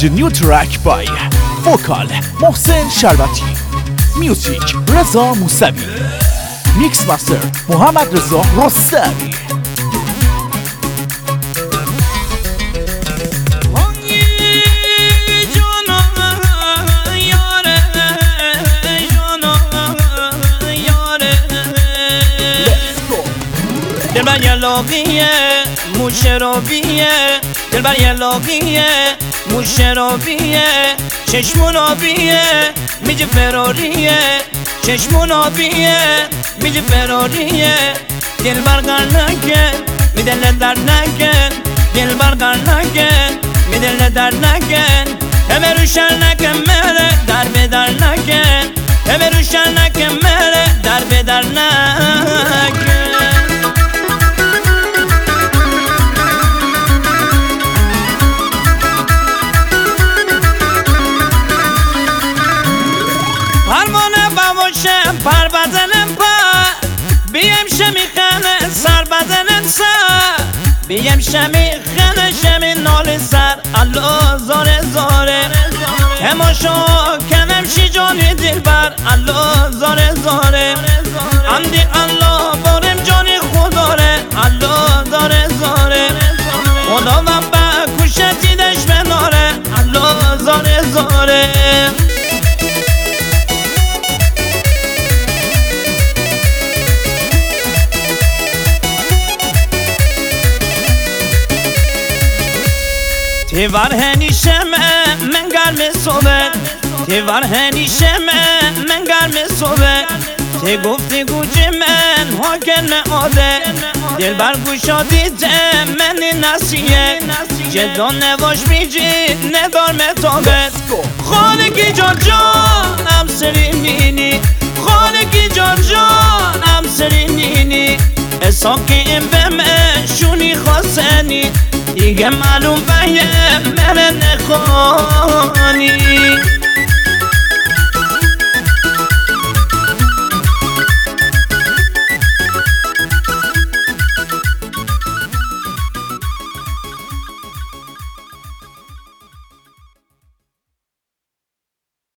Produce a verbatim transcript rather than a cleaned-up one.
The new track by Vocal محسن شربتی Music رضا موسوی Mix Master محمد رضا رستمی دلبر یه لاغیه موشه رو بیه دلبر یه لاغیه موشه رو بیه چشمون آبیه میگه فراریه چشمون آبیه میگه فراریه دلبر گر نکن میدل در نکن دلبر گر نکن میدل در نکن همه روشن نکن مره در به در نکن همه روشن نکن مره در به در نکن پر بدنم پر بیم شمی خنه سر بدنم سر بیم شمی خنه شمی نال سر الله زاره زاره همه شو کنم شی جانی دل بر الله زاره زاره اندی الله بارم جانی خداره الله زاره زاره خدا و با کشتی دش بناره الله زاره زاره تی وار هنیشه من من گرم صبح تی وار هنیشه من من گرم صبح تی گفتی گوچه من ها کنه آده دل بر گوشا دیده من نسیه جدان نواش بیجی ندار متابت خانگی جان جان هم سری نینی خانگی جان جان هم سری نینی اساکی این به من شونی خواستنی دیگه معلوم بیم من نخوانی